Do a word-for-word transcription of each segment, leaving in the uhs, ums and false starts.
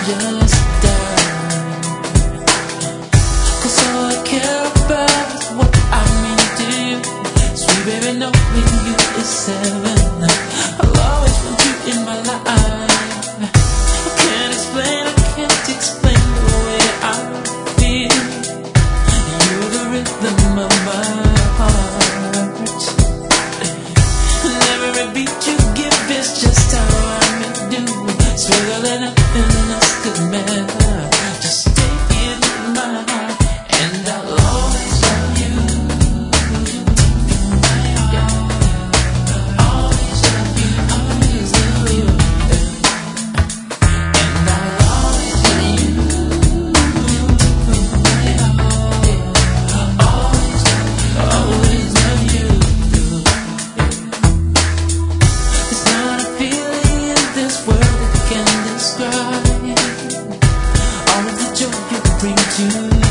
just die. 'Cause all I care about is what I mean to you. Sweet baby, knowing you is heaven. I'll always want you in my life. I can't explain, I can't explain the way I feel. You're the rhythm of my heart. And every beat you give is just how I do. Sweeter than nothing else could matter. Just stay in my heart, and I'll always love you. Yeah. Always love you, always love you. And I'll always love you. Always, always love you. There's not a feeling in this world that can describe all of the joy you bring to me.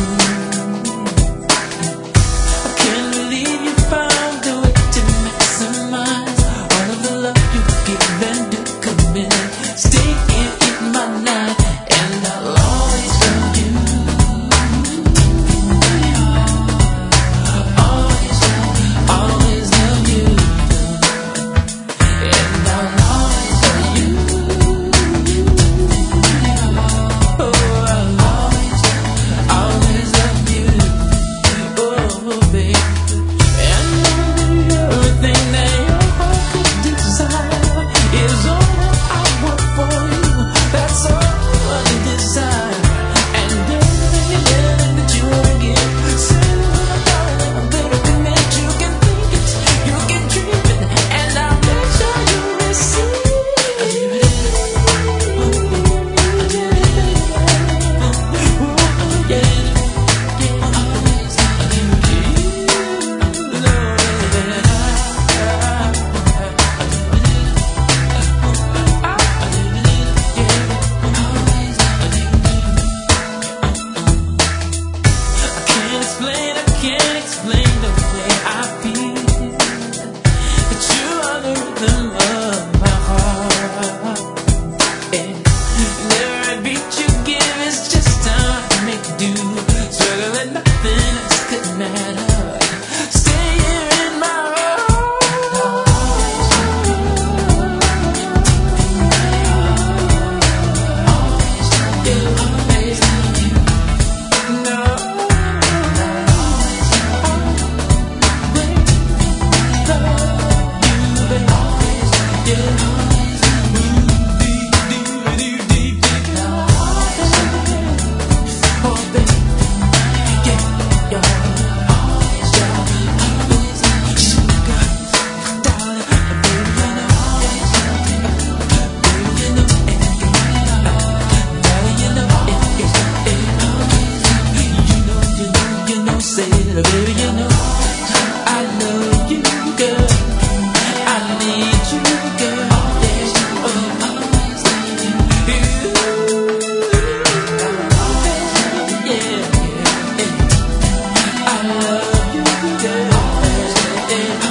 I can't believe you found a way to maximize all of the love you give and do commit. Stay here in my life, and I'll always love you. Always love you, always love you. And I'll always love you. Oh, I'll always, always love you. Oh, baby. And everything that your heart could desire is all I want for you. That's all I desire. And everything that you wanna give, say what darling, baby, that you can think it, you can dream it, and I'll make sure you receive it. I can't explain, I can't explain the way I feel. But you are the rhythm of my heart. And every beat you give is just how I make do. Struggle and nothing else could matter. Stay here in my heart. Always love you, always love you. No. Say it, baby, you know I love you, girl. I need you, girl. Yeah. Oh, always love you. Yeah, yeah. I love you, girl. Yeah.